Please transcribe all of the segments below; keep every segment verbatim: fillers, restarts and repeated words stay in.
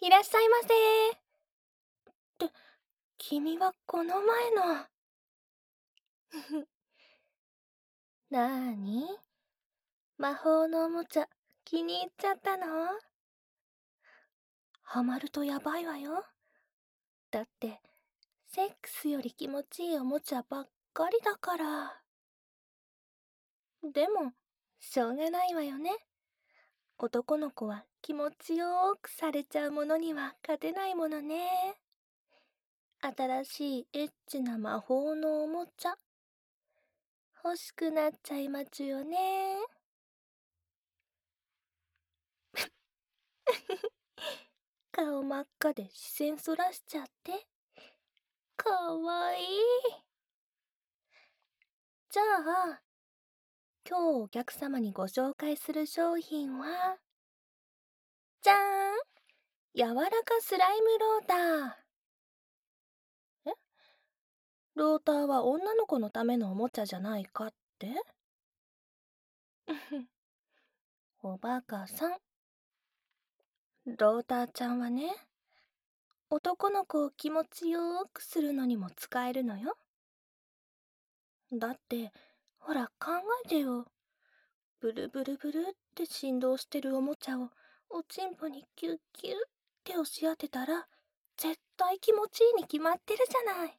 いらっしゃいませ。って、君はこの前の。なーに、魔法のおもちゃ気に入っちゃったの？ハマるとやばいわよ。だって、セックスより気持ちいいおもちゃばっかりだから。でも、しょうがないわよね。男の子は気持ちよーくされちゃうものには勝てないものね。新しいエッチな魔法のおもちゃ欲しくなっちゃいまちゅよね。顔真っ赤で視線そらしちゃってかわいい。じゃあ今日お客様にご紹介する商品はじゃーん、柔らかスライムローター。え、ローターは女の子のためのおもちゃじゃないかって？おバカさん。ローターちゃんはね、男の子を気持ちよーくするのにも使えるのよ。だってほら考えてよ。ブルブルブルって振動してるおもちゃをおちんぽにキュッキュッって押し当てたら絶対気持ちいいに決まってるじゃない。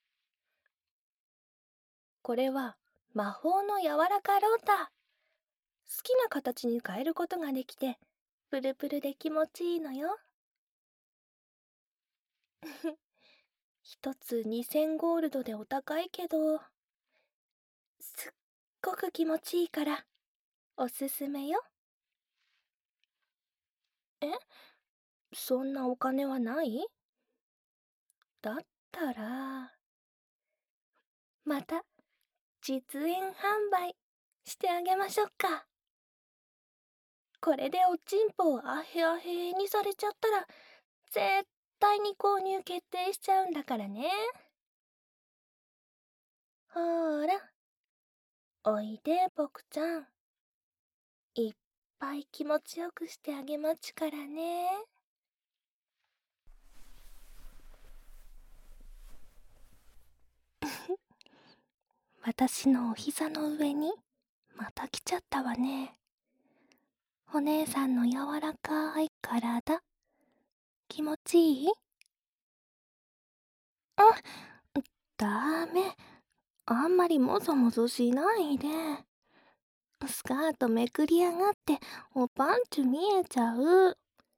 これは魔法の柔らかローター。好きな形に変えることができてプルプルで気持ちいいのよ。一つにせんゴールドでお高いけどすっごく気持ちいいからおすすめよ。え、そんなお金はない？だったらまた実演販売してあげましょうか。これでおちんぽをアヘアヘにされちゃったら絶対に購入決定しちゃうんだからね。ほーら、おいでボクちゃん。いっぱい気持ちよくしてあげまちからね。私のお膝の上にまた来ちゃったわね。お姉さんの柔らかい体気持ちいい？あ、ダメ。あんまりもぞもぞしないで。スカートめくり上がっておパンツ見えちゃう。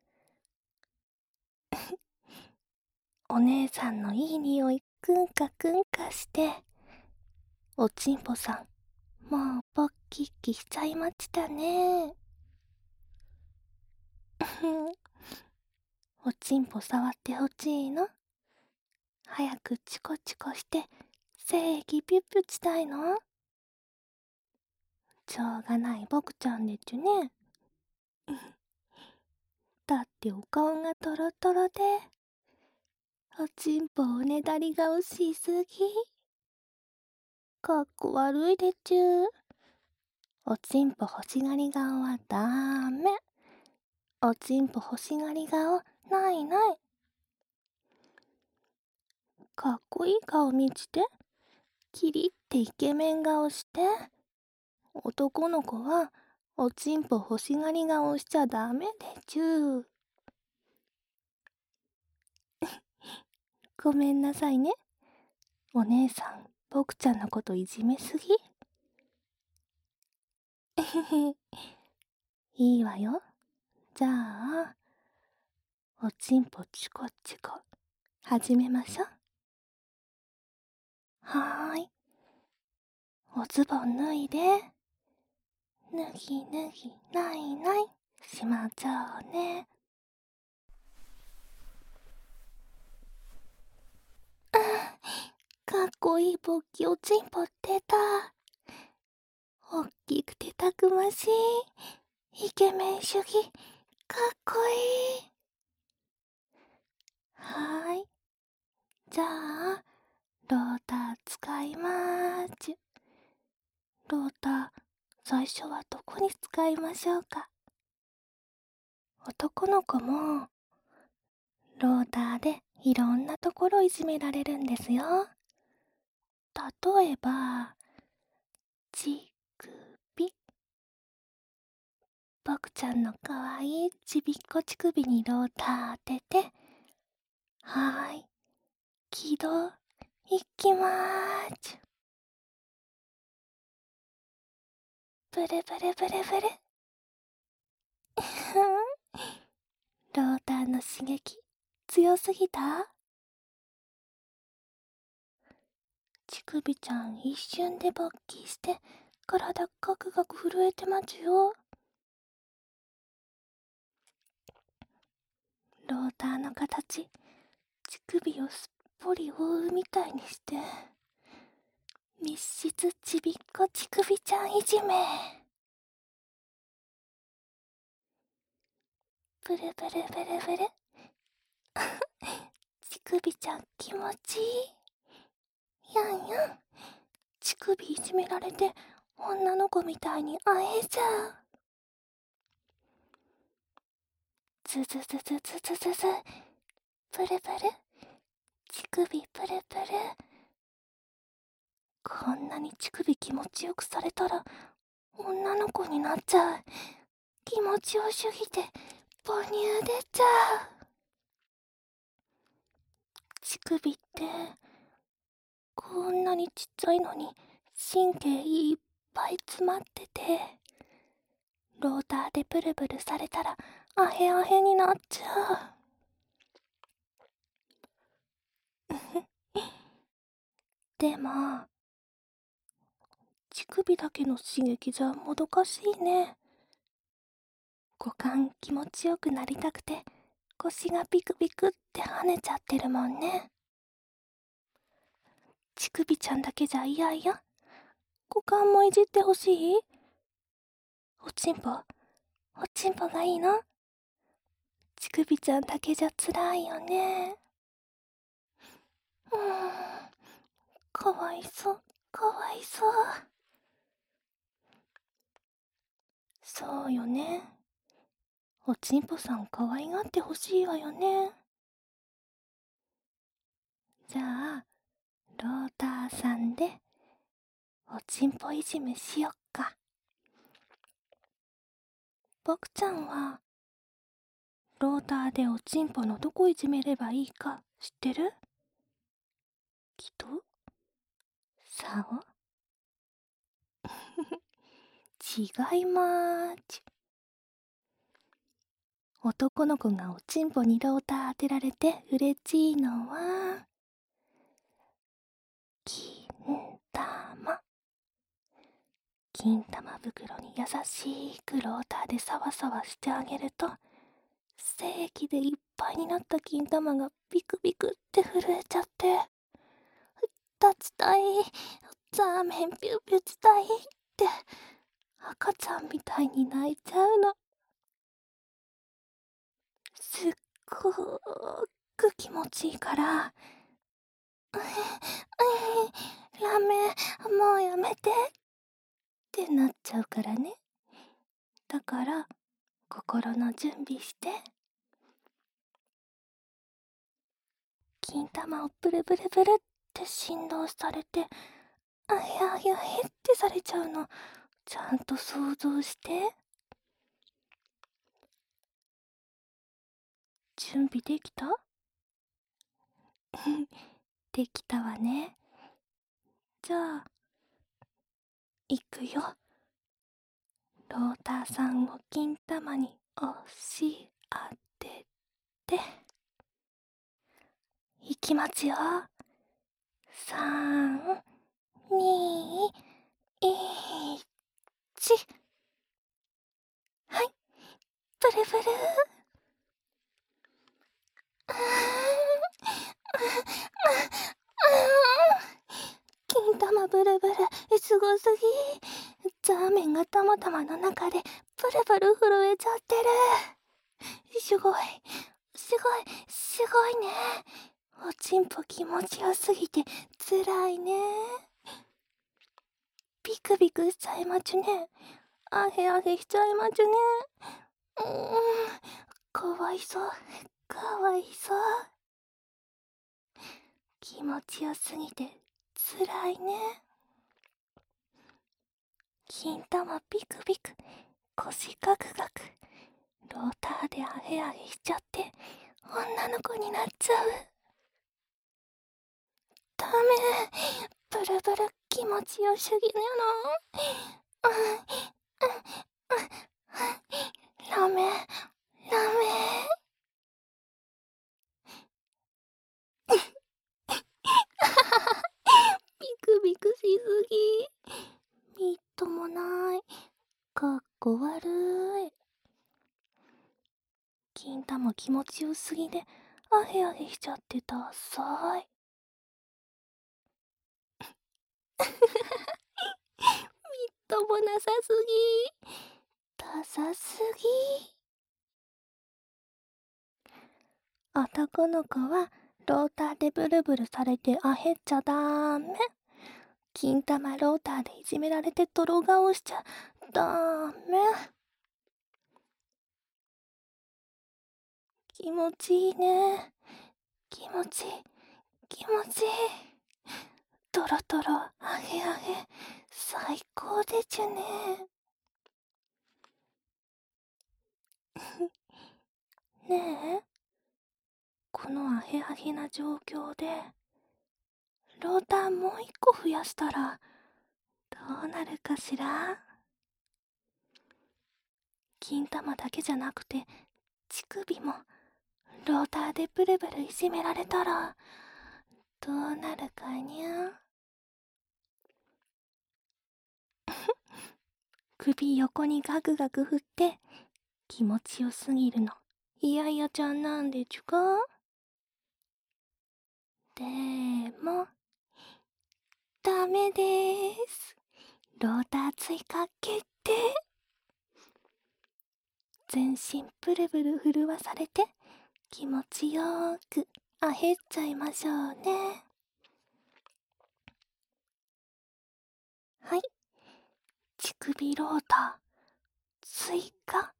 お姉さんのいい匂いくんかくんかしておちんぽさんもうポッキッキしちゃいましたね。おちんぽ触ってほしいの？早くチコチコして正義ピュッピュしたいの？しょうがないボクちゃんでちゅね。だってお顔がトロトロでおちんぽおねだり顔しすぎ。かっこ悪いでちゅ。おちんぽ欲しがり顔はダメ。おちんぽ欲しがり顔ないない。かっこいい顔見ちてキリってイケメン顔して。男の子はおちんぽ欲しがり顔しちゃダメでちゅ。ごめんなさいね。お姉さんボクちゃんのこといじめすぎ。いいわよ。じゃあおちんぽチコチコ始めましょ。はーい。おズボン脱いで脱ぎ脱ぎないないしまっちゃうね。かっこいいポッキおちんぽ出た。おっきくてたくましいイケメン主義かっこいい。はーい。じゃあローター使いまーちゅ。ローター最初はどこに使いましょうか。男の子もローターでいろんなところいじめられるんですよ。例えば、ちくび。僕ちゃんのかわいいちびっこ乳首にローター当てて、はーい、起動、いきまーす。ブルブルブルブル。ローターの刺激、強すぎた？乳首ちゃん一瞬で勃起して、体ガクガク震えてますよ。ローターの形、乳首をすっぽり覆うみたいにして、密室ちびっこ乳首ちゃんいじめ。ブルブルブルブル。乳首ちゃん気持ちいい。やんやん。乳首いじめられて女の子みたいに会えちゃう。ズズズズズズズズ。ブルブル。乳首ブルブル。こんなに乳首気持ちよくされたら女の子になっちゃう。気持ちよすぎて母乳出ちゃう。乳首ってこんなにちっちゃいのに神経いっぱい詰まってて、ローターでブルブルされたらアヘアヘになっちゃう。でも乳首だけの刺激じゃもどかしいね。股間気持ちよくなりたくて腰がピクピクって跳ねちゃってるもんね。乳首ちゃんだけじゃ嫌や。股間もいじってほしい？おちんぽ、おちんぽがいいの？乳首ちゃんだけじゃつらいよね。うーん、かわいそう、かわいそう。そうよね。おちんぽさんかわいがってほしいわよね。じゃあ、ローターさんでおちんぽいじめしよっか。僕ちゃんはローターでおちんぽのどこいじめればいいか知ってる？きと？さお？違いまーす。男の子がおちんぽにローター当てられて嬉しいのは金玉。金玉袋に優しくローターでサワサワしてあげると、精液でいっぱいになった金玉がビクビクって震えちゃって、立ちたい、ザーメンピューピューしたいって赤ちゃんみたいに泣いちゃうの。すっごーく気持ちいいから、うえ、ラメ、もうやめてってなっちゃうからね。だから、心の準備して。金玉をブルブルブルって振動されて、あややへってされちゃうの、ちゃんと想像して。準備できた？できたわね。じゃあ、いくよ。ローターさんを金玉に押し当てて。いきますよ。さん、に、いち。はい、ブルブル。あ金玉ブルブル、すごすぎ。ザーメンがたまたまの中でブルブル震えちゃってる。すごい、すごい、すごいね。おちんぽ気持ちよすぎてつらいね。ビクビクしちゃいまちゅね。あへあへしちゃいまちゅね。うーん、かわいそう、 かわいそう。気持ちよすぎてつらいね。金玉ピクピク、腰ガクガク、ローターでアヘアヘしちゃって女の子になっちゃう。ダメ、ブルブル気持ちよすぎるの。うん、ダメ、ダメ。ビクビクしすぎ。みっともない。かっこ悪い。金玉気持ちよすぎでアヘアヘしちゃってダサい。みっともなさすぎ。ダサすぎ。男の子はローターでブルブルされてアヘっちゃダメ。金玉ローターでいじめられて泥顔しちゃダメ。気持ちいいね。気持ちいい、気持ちいい。トロトロ、アヘアヘ、最高でちゅね。ねえ、このアヘアヘな状況で、ローターもう一個増やしたら、どうなるかしら？金玉だけじゃなくて、乳首も、ローターでブルブルいじめられたら、どうなるかにゃ。首横にガクガク振って、気持ちよすぎるの。いやいやちゃんなんでちゅか？でも、ダメでーす。ローター追加決定。全身ブルブル震わされて、気持ちよーくアヘっちゃいましょうね。はい。乳首ローター、追加。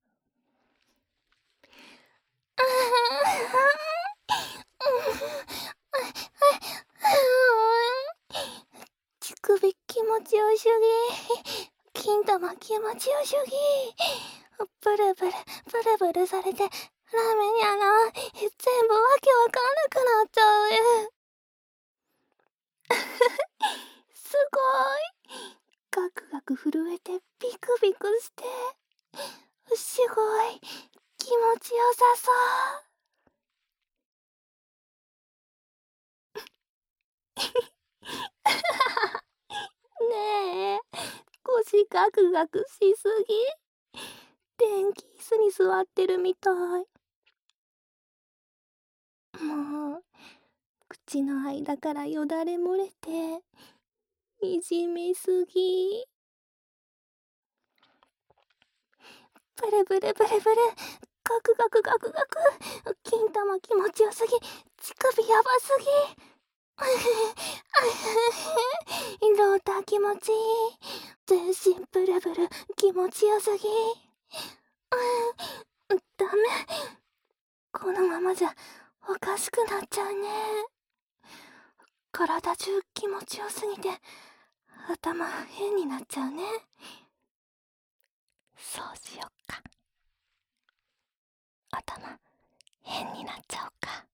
乳首気持ちよすぎ。金玉気持ちよすぎ。ブルブル、ブルブルされて、ラーメンやな。全部わけわかんなくなっちゃうよ。すごい。ガクガク震えてビクビクして。すごい。気持ちよさそう。ねえ、腰ガクガクしすぎ。電気椅子に座ってるみたい。もう、口の間からよだれ漏れて、いじめすぎ。ブルブルブルブル、ガクガクガクガク。金玉気持ちよすぎ。乳首やばすぎ。ローター気持ちいい。全身ブルブル気持ちよすぎ。ダメ。このままじゃおかしくなっちゃうね。体中気持ちよすぎて頭変になっちゃうね。そうしよっか。頭変になっちゃおうか。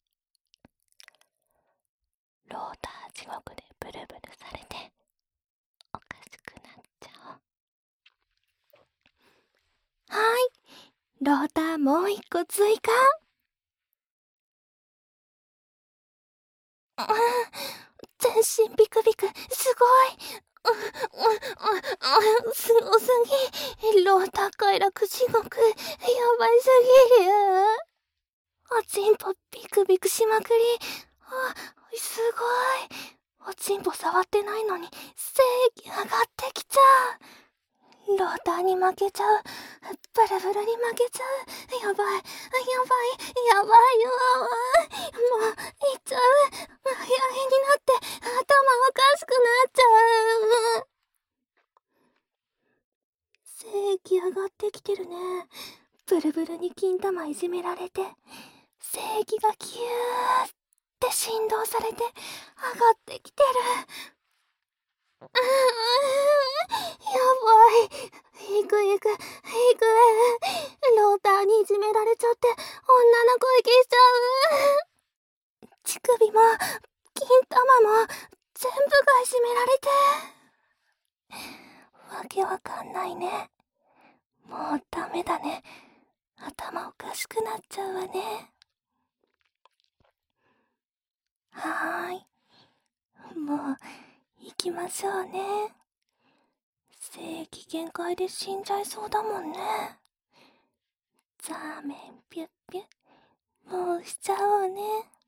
ローター地獄でブルブルされておかしくなっちゃおう。はい、ローターもう一個追加。うん、全身ビクビク、すごい。う、う、う、う、すごすぎ。ローター快楽地獄、やばいすぎる。おちんぽビクビクしまくり。あ、すごい。おちんぽ触ってないのに精液上がってきちゃう。ローターに負けちゃう。ブルブルに負けちゃう。やばい、やばい、やばいよ。もう、いっちゃう。部屋変になって、頭おかしくなっちゃう。精液上がってきてるね。ブルブルに金玉いじめられて、 正気がギューって振動されて上がってきてる。うーん、やばい。行く行く行く。ローターにいじめられちゃって女の声消しちゃう。乳首も金玉も全部がいじめられて、わけわかんないね。もうダメだね。頭おかしくなっちゃうわね。はーい、もう行きましょうね。正気限界で死んじゃいそうだもんね。ザーメンピュッピュッ、もうしちゃおうね。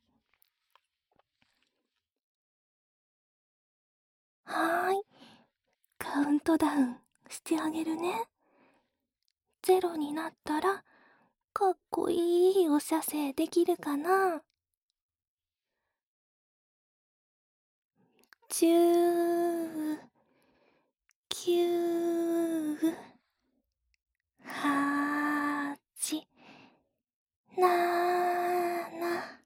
はーい、カウントダウンしてあげるね。ゼロになったらかっこいいお射精できるかな。じゅう、きゅう、はち、なな。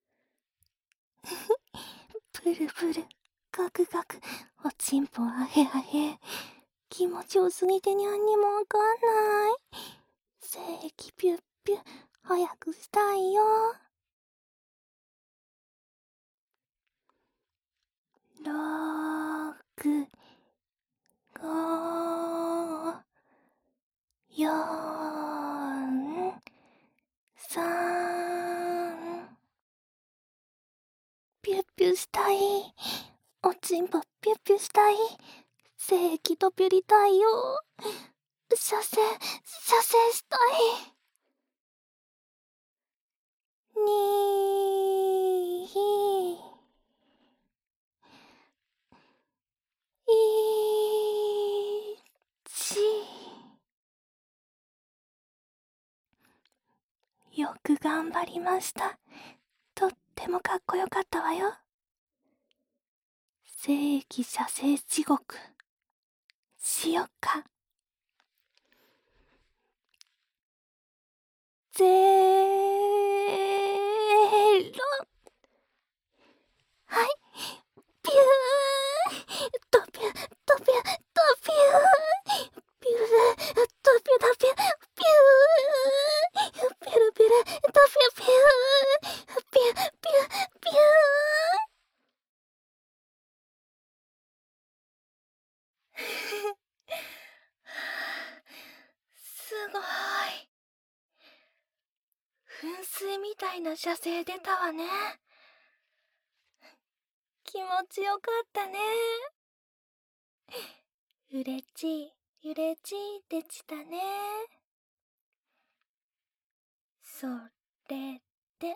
プルプル、ガクガク、おちんぽあへあへ。気持ちよすぎてにゃんにもわかんない。正気ピュッピュ、早くしたいよ。ろく、ご、よん、さん。ピュッピュしたい。おちんぽピュッピュしたい。正気とピュりたいよ。射精、射精したい。にー、いち。よく頑張りました。とってもかっこよかったわよ。正義射精地獄しよっか。ゼロ。はい、ピュー、ドピュドピュドピュー、ピュー、ドピュドピュ、ピュー、ピュルピュル、ドピュピュー、ピュピュピュー。すごい。噴水みたいな射精出たわね。気持ちよかったね。うれちいうれちでしたね。それで、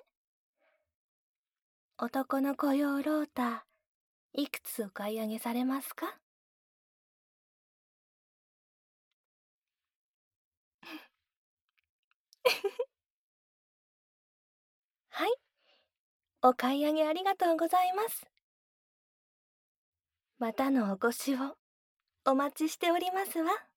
男の雇用ローター、いくつお買い上げされますか？はい、お買い上げありがとうございます。またのお越しをお待ちしておりますわ。